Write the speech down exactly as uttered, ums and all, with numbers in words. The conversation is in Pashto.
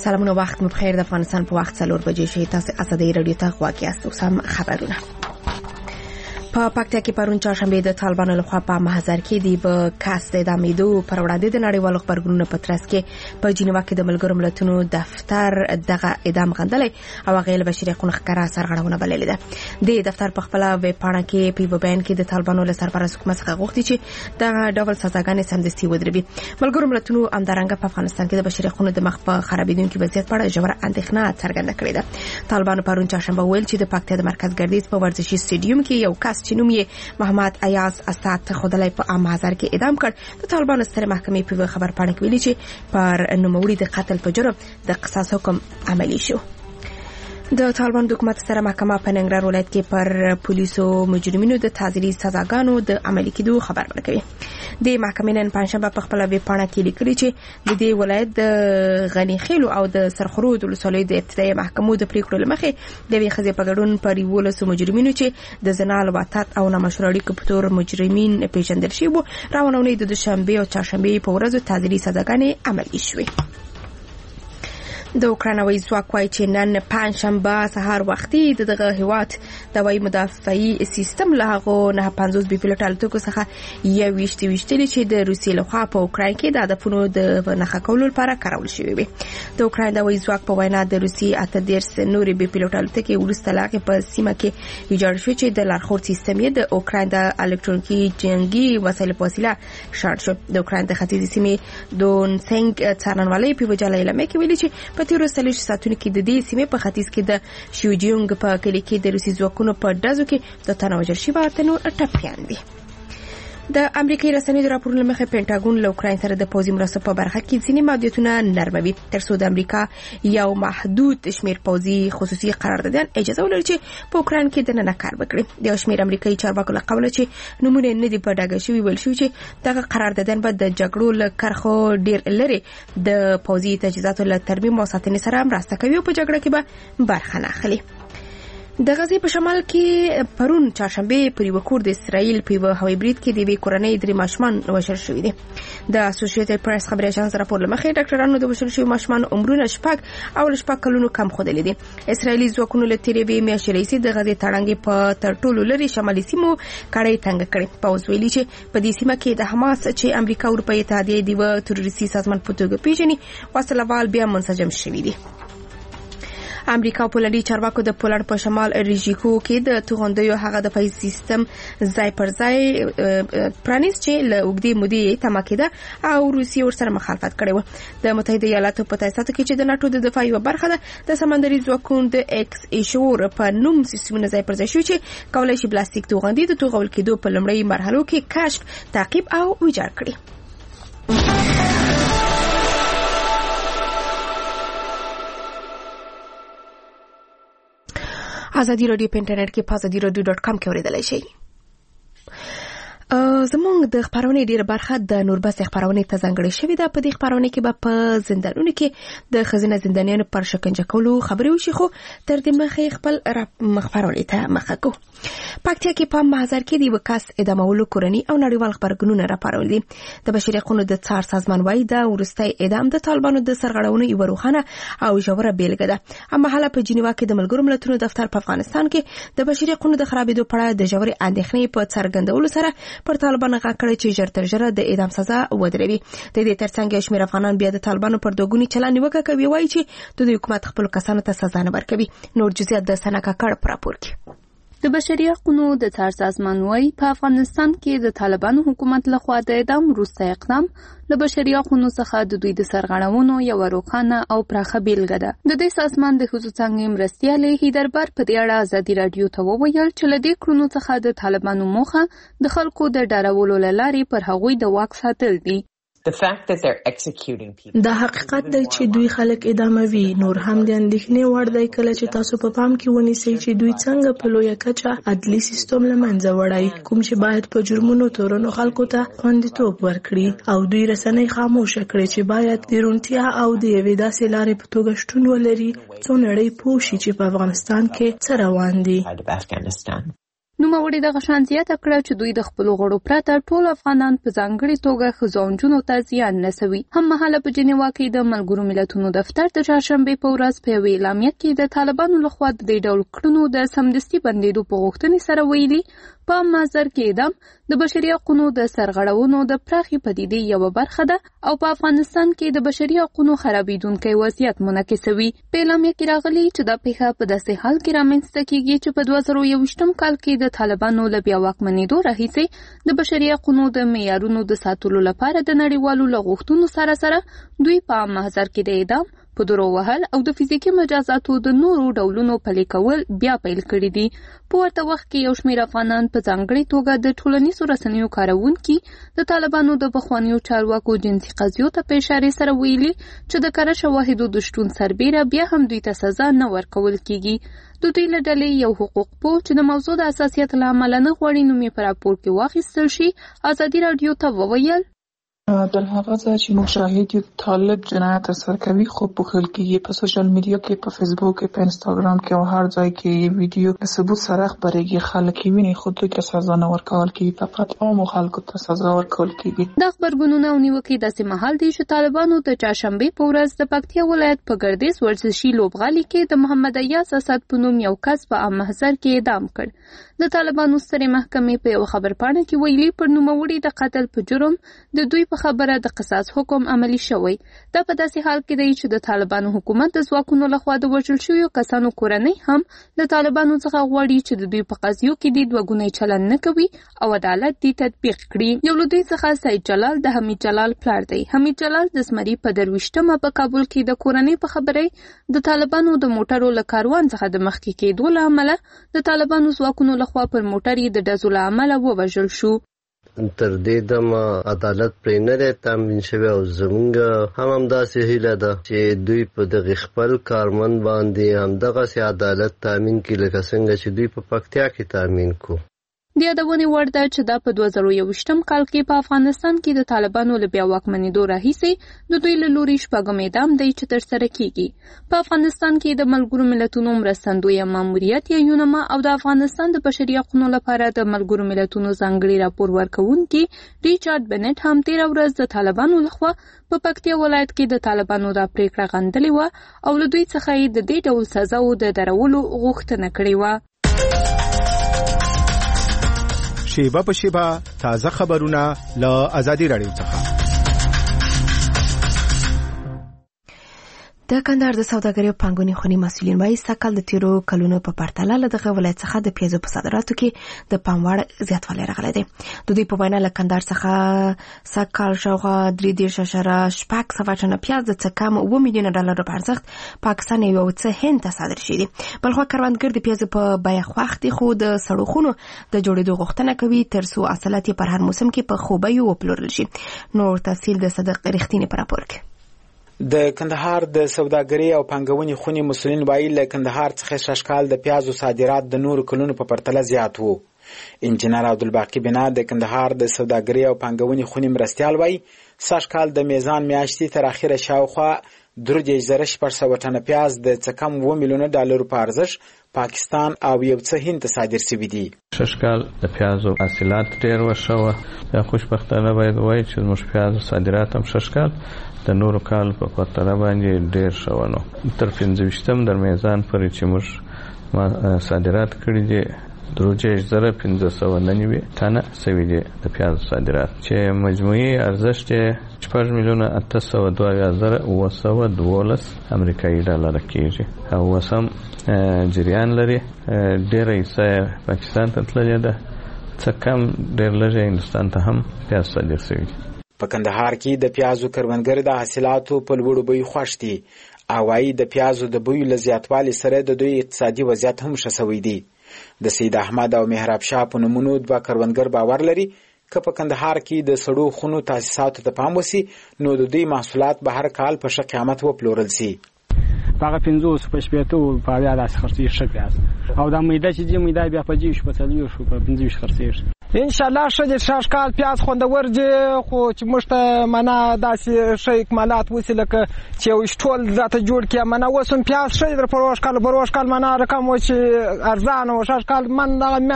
سلامونه، وخت مو بخیر. د افغانستان په وخت څلور بجې شي. تاسو اسدی رادیو ته غواړئ یاست. اوس هم خبرونه. په پکتیا کې پرون چهارشنبه د طالبانو لخوا په محضر کې دی به کاس د امیدو پر وړاندې د نړیوالو خبرګونونو په ترڅ کې په جنیوا کې د ملګرو ملتونو دفتر دغه اعدام غندلې او غیر بشري حقوقو ښکارا سرغړونه بللې ده. د دفتر په خپل ویب پاڼه کې په بیان کې د طالبانو له سرپرست حکومت څخه غوښتي چې د ډول سزاګانې سمدستي ودربي. ملګرو ملتونو همدارنګه په افغانستان کې د بشري حقوقو د مخ په خرابېدونکو وضعیت په اړه ژوره اندېښنه څرګنده کړې ده. طالبانو پرون چهارشنبه ویل چې د پکتیا د مرکز ګردیز په ورزشي سټیډیوم کې یو کس چې نوم یې محمد ایاز اسد خدای په عام محضر کې اعدام کړ. د طالبانو ستر محکمې په خبر پاڼه کې ویلي چې پر نوموړي د قتل په جرم د قصاص حکم عملی شو. د طالبان د حکومت سره محکمه په ننګرهار ولایت کې پر پولیسو مجرمینو د تعزیري سزاګانو د عملي کېدو خبر ورکوي. د محکمې نن پنځشنبه په خپل ویب پاڼه کې لیکلي چې د دې ولایت د غنی خیلو او د سرخرود ولسوالۍ د ابتدایي محکمو د پریکړو لمخې د وی خزې په ګډون پر یولسو مجرمینو چې د زنا لواطت او نامشروع اړیکو په تور مجرمین پیژندل شوي وو راونونې د دوشنبه او چهارشنبه په ورځو تعزیري سزاګانې عملي شوې. د اوکرانوي ځواک وايي چې نن پنځشنبه سهار وختي دغه هیواد د وای مدافعي سیستم له هغه نه پنځوس بي پی الوتکو څخه یو ویشتي ویشتلي چې د روسیې لخوا په اوکراین کې د هدفونو د نښه کولو لپاره کارول شوی وي. د اوکراین د وای ځواک په وینا د روسیې اته دېرش نورې بي پی الوتکې ورسته لاغې په سیمه کې ویجاړ شوې چې د لارښود سیستم یې د اوکراین د الکترونیکي جنگي وسایل په وسیله شارټ شو. د اوکراین د ختیځې سیمې دونسنګ څارنوالۍ په وجاله اعلان کې ویلي چې په تیرو سلوش ساتونو کې د دې سیمې په ختیځ کې د شیوجیونګ په کلی کې د روسي ځواکونو په ډزو کې د تنوجر شوي اته نور ټپیان دي. د امریکایي رسنیو د راپورونو مخه پینټاګون له اوکراین سره د پوځي مرستو په برخه کې ځینې محدودیتونه نرموي تر څو د امریکا یو محدود شمیر پوځي خصوصي قراردادیان اجازه ولري چې په اوکراین کې دننه کار وکړي. د یو شمیر امریکایي چارواکو له قوله چې نمونه نه دی په ډاګه شوي ویل شو چې دغه قراردادیان به د جګړو له کرخو ډیر لري د پوځي تجهیزاتو له ترمیم او ساتنې سره مرسته کوي او په جګړه کې به برخه نه اخلي. د غزې په شمال کې پرون چهارشنبه پر یو کور د اسرائیل په یو هوایي برید کې د وی کورنۍ درې ماشومان وژل شوي دي. د اسوسییټډ پریس خبري اژانس راپور لمخې ډاکټرانو د وژل شوي ماشومان عمرونه شپږ او شپږ کلونو کم ښودلي دي. اسرائیلي ځواکونو له تیرې به میاشتې راهیسې د غزې تړانګې په تر ټولو لرې شمالي سیمو کړۍ تنګ کړې. پوځ ویلي چې په دې سیمه کې د حماس چې امریکا اروپایي اتحادیه د یو تروریستي سازمان په توګه پیژني وسلوال بیا منسجم شوي دي. امریکا په لړۍ چارواکو د پولند په شمال ریژیکو کې د توغندیو هغه د فایز سیستم ځای پر ځای پرانیس چې له اوږدې مودې تمه کېده او روسیې ورسره مخالفت کړی و. د متحده ایالاتو په تاسیساتو کې چې د ناټو د دفاع یوه برخه ده د سمندري ځواکونو د ایکس ایشور په نوم سیستمونه ځای پر ځای شوي چې کولی شي پلاستیک توغندي د توغول کېدو په لومړۍ مرحلو کې کشف تعقیب او ویجاړ کړي. ازادي رادیو په انټرنیټ کې په ازادي رادیو ډاټ کام کې اوریدلای شئ. زمونږ د خبرونې ډیره برخه د نوربس خبرونې ته ځانګړې شوې ده. په دې خبرونې کې به په زندانونو کې د خزینه زندانیانو پر شکنجه کولو خبرې وشي خو تر دې مخې خپل خبرونې ته مخه کو. پکتیا کې په محضر کې دی وکاس اعدامولو کورنۍ او نړیوال خبرګونونه راپارول دي. د بشري حقوقو د څار سازمان وايي دا ورستۍ اعدام د طالبانو د سرغړونې یو روښانه او ژوره بیلګه ده. اما حالا په جنیوا کې د ملګرو ملتونو دفتر په افغانستان کې د بشري حقوقو د خرابېدو په اړه د ژورې اندېښنې په څرګندولو سره پر طالبانو غږ کړی چې ژر تر ژره د اعدام سزا ودروي. د دې ترڅنګ یو شمېر افغانان بیا د طالبانو پر دوګوني چلند نیوکه کوي، وایي چې د حکومت خپل کسانو ته سزا نه ورکوي. نور جزئیات د سنا کاکړ پر راپور کې. د بشري حقوقو د څار سازمان وايي په افغانستان کې د طالبانو حکومت لخوا د اعدام وروسته اقدام له بشري حقوقو څخه د دوی د سرغړونو یو روښانه او پراخه بیلګه ده. د دې سازمان د ښځو څنګه مرستیالې هیدربر په دې اړه ازادي رادیو ته وویل چې له دې کړنو څخه د طالبانو موخه د خلکو د ډارولو لارې پر هغوی د واک ساتل دي. دا حقیقت دی چې دوی خلک اعداموي. نور هم د اندېښنې وړ دی کله چې تاسو په پام کې ونیسئ چې دوی څنګه په لویه کچه عدلي سیستم له منځه وړي، کوم چې باید په جرمونو تورنو خلکو ته خوندیتوب ورکړي، او دوی رسنۍ خاموشه کړي چې باید د روڼتیا او د یوې داسې لارې په توګه شتون ولري څو نړۍ پوه شي چې په افغانستان کې څه روان دي. نوموړي دغه شان زیاته کړه چې دوی د خپلو غړو پرته ټول افغانان په ځانګړې توګه ښځو او نجونو ته زیان رسوي. هممهاله په جنیوا کې د ملګرو ملتونو دفتر د چهارشنبې په ورځ په یوې اعلامیه کې د طالبانو لخوا د دې ډول کړنو د سمدستي بندېدو په غوښتنې سره ویلي په محضر کې اعدام د بشري حقوقو د سرغړونو د پراخې پدیدې یوه برخه ده او په افغانستان کې د بشري حقوقو خرابېدونکی وضعیت منعکسوي. په اعلامیه کې راغلي چې دا پیښه په داسې حال کې رامنځته کیږي چې په دوه زره یوویشتم کال کې د طالبانو له بیا واکمنېدو راهیسې د بشري حقوقو د معیارونو د ساتلو لپاره د نړیوالو له غوښتنو سره سره دوی په محضر کې د اعدام په درو وهل او د فزیکي مجازاتو د نورو ډولونو پلي کول بیا پیل کړي دي. په ورته وخت کې یو شمېر افغانان په ځانګړې توګه د ټولنیزو رسنیو کاروونکي د طالبانو د پخوانیو چارواکو جنسي قضیو ته په اشارې سره ویلي چې د کره شواهدو د شتون سربیره بیا هم دوی ته سزا نه ورکول کیږي. د دوی له ډلې یو حقوق پوه چې د موضوع د حساسیت له امله نه غواړي نوم یې په راپور کې واخیستل شي ازادي راډیو ته وویل در هغه ځای چې موږ شاهد یو طالب جنایت ترسره کوي خو پوښل کېږي په سوشل میډیا کې په فیسبوک کې په انستاګرام کې او هر ځای کې ویډیو د ثبوت سره خبرېږي خلک یې ویني خو دوی ته سزا نه ورکول کېږي فقط عامو خلکو ته سزا ورکول کېږي. دا خبرګونونه او نیوکې داسې مهال دي چې طالبانو د چهارشنبې په ورځ د پکتیا ولایت په ګردیز ورزشي لوبغالي کې د محمد ایاس اسد په نوم یو کس په عام محضر کې اعدام کړ. د طالبانو سترې محکمې په یو خبرپاڼه کې ویلي پر نوموړي د قتل په جرم د دوی په خبره د قصاص حکم عملی شوی. دا په داسې حال کې دی چې د طالبانو حکومت د ځواکونو لخوا د وژل شویو کسانو کورنۍ هم د طالبانو څخه غواړي چې د دوی په قضیو کې د دوه ګونی چلند نه کوي او عدالت دې تطبیق کړي. یو له دوی څخه سید جلال د حمید جلال پلار دی. حمید جلال د زمري په درویشتمه په کابل کې د کورنۍ په خبرې د طالبانو د موټرو له کاروان څخه د مخکې کېدو له امله د طالبانو ځواکونو خو پر موټر یې د ډزو له امله ووژل شو. تر دې دمه عدالت پرې نه دی تامین شوی او زمونږ هم همداسې هیله ده چې دوی په دغه خپل کارمند باندې همدغسې عدالت تامین کړي لکه څنګه چې دوی په پکتیا کې تامین کړو. د یادونې وړ ده چې دا په دوه زره یوویشتم کال کې په افغانستان کې د طالبانو له بیا واکمنېدو راهیسې د دوی له لوري شپږم اعدام دی چې ترسره کیږي. په افغانستان کې د ملګرو ملتونو مرستندویه ماموریت یا یونما او د افغانستان د بشري حقوقو لپاره د ملګرو ملتونو ځانګړي راپور ورکوونکي ریچارډ بنټ هم تېره ورځ د طالبانو لخوا په پکتیا ولایت کې د طالبانو دا پریکړه غندلې وه او له دوی څخه یې د دې ډول سزاو د درولو غوښتنه کړې وه. شیبه په شیبه تازه خبرونه له ازادي راډیو څخه. د کندهار د سوداګرۍ او پانګونې خونې مسؤلین وايي سږکال د تیرو کلونو په پرتله له دغه ولایت څخه د پیازو په صادراتو کې د پام وړ زیاتوالی راغلی دی. د دوی په وینا له کندهار څخه سږکال شاوخوا درې دېرش اعشاریه شپږ سوه ټنه پیاز د څه کم اووه میلیونه ډالرو په ارزښت پاکستان یو څه هند ته صادر شوي دي. بلخوا کروندګر د پیازو په بیه خوښ دي خو د سړو خونو د جوړېدو غوښتنه کوي تر څو حاصلات یې پر هر موسم کې په ښو بیو وپلورل شي. نور تفصیل د صدق رښتینې په راپور کې. د کندهار د سوداګرۍ او پانګونې خونې مسؤلین وایي له کندهار څخه شاشکال د پیازو صادرات د نورو کلونو په پرتله زیات وو. انجینر عبدالباقی بنا د کندهار د سوداګرۍ او پانګونې خونې مرستیال وایي سږکال د میزان میاشتې تر اخره شاوخوا درې دېرش زره شپږ سوه ټنه پیاز د څه کم اووه میلیونه ډالرو په ارزښت پاکستان او یو څه هند ته صادر شوي دي. شاشکال د پیازو حاصلات ډېر وښه وه. خوشبختانه باید ووایي چې زموږ پیازو صادرات هم شاشکال د نورو کال په پرتله باندې ډېر ښه ونه. تر پنځه ویشتم در میزان پورې چې موږ صادرات کړي دي درې دېرش زره پنځه سوه نه نوي ټنه سوي دي د پیازو صادرات چې مجموعي ارزښت یې شپږ میلیونه اته سوه دوه اویا زره اووه سوه دولس امریکایي ډالره کېږي او اوس هم جریان لري. ډېره حصه یې پاکستان ته تللې ده څه کم ډېر لږ هندوستان ته هم پیاز صادر شوي دي. په کندهار کې د پیازو کروندګر د حاصلاتو په لوړو بیو خوښ دي او وايي د پیازو د بیو له زیاتوالي سره د دوی اقتصادي وضعیت هم ښه سوی دی. د سید احمد او مهراب شاه په نومونو دوه کروندګر باور لري که په کندهار کې د سړو خونو تاسیساتو ته پام وسي نو د دوی محصولات به هر کال په ښه قیمت وپلورل شي. هغه پنځوس په شپېته په اویا داسې خرڅېږي ښه پیاز او دا میده چې دي میده بیا په دېرشو په څلوېښتو په پنځه ویشت خرڅېږي. انشاءالله ښه دی شاشکال پیاز خوندور دی خو چې موږ ته منه داسې ښه اکمالات وسي لکه چې یو ټول راته جوړ کړي منه اوس هم پیاز ښه دی در پروژ کال پروژ کال منه رقم و چې ارزانه و شاشکال من دغه